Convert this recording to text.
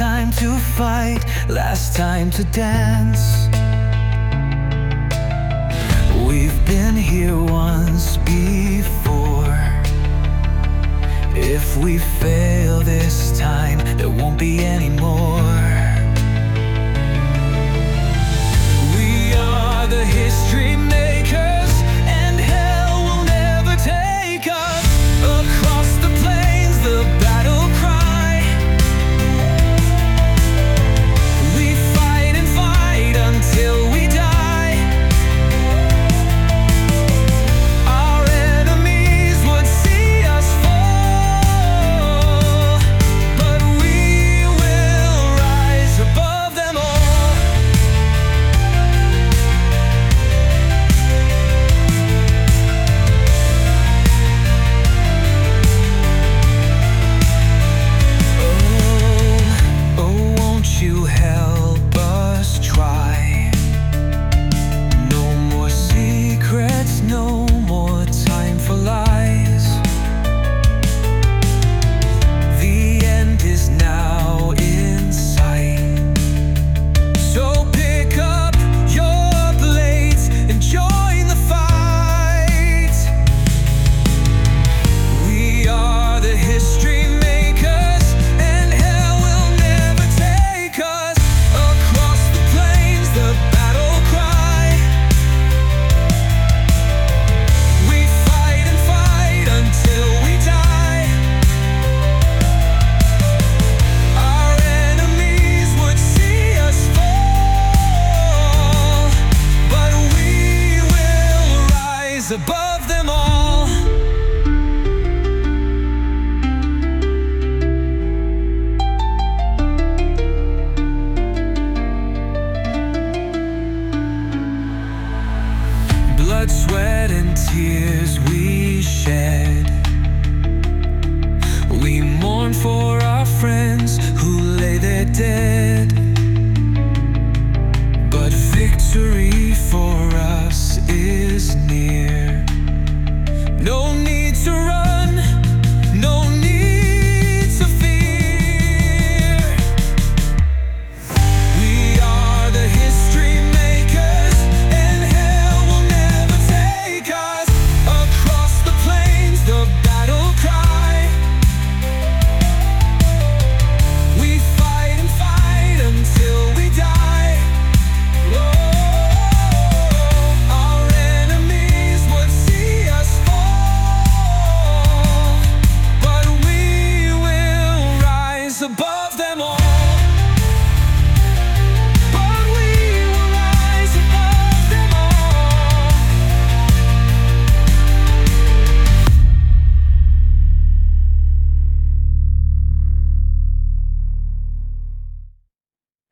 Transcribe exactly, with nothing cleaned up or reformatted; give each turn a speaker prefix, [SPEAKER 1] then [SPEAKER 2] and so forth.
[SPEAKER 1] time to fight, last time to dance. We've been here once before. If we fail this time, there won't be any more. We are the history makers, and hell will never take us. Across the plains, the battle cry. We fight and fight until we die. Our enemies would see us fall, but we will rise above them all. Oh, oh, won't you help us try? No more secrets, no more time for lies. The end is now in sight. So pick up your blades and join the fight. We are the history makers, and hell will never take us. Across the plains, the battle cry. We fight and fight until we die. Our enemies would see us fall, but we will rise above them all. Blood, sweat, and tears we shed. We mourn for our friends who lay there dead.